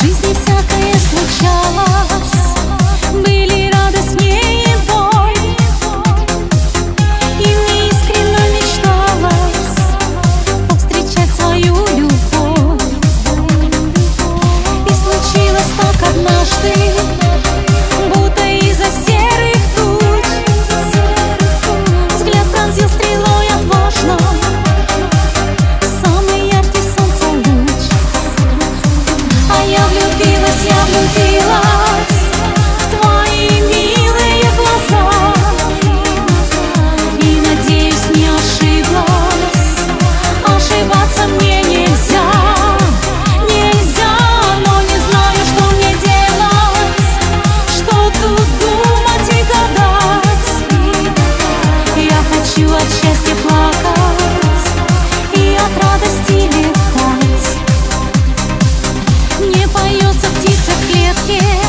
жизни всякое случалось, были радость мне и боль, и мне искренне мечталось повстречать свою любовь. И случилось так однажды, будто из-за серых туч взгляд пронзил стрелой отважно самый яркий солнца луч. А я влюбилась в твои милые глаза, и, надеюсь, не ошиблась. Ошибаться мне нельзя, нельзя, но не знаю, что мне делать, что тут думать и гадать. Я хочу от счастья плакать и от радости летать. Не поется птица в клетке,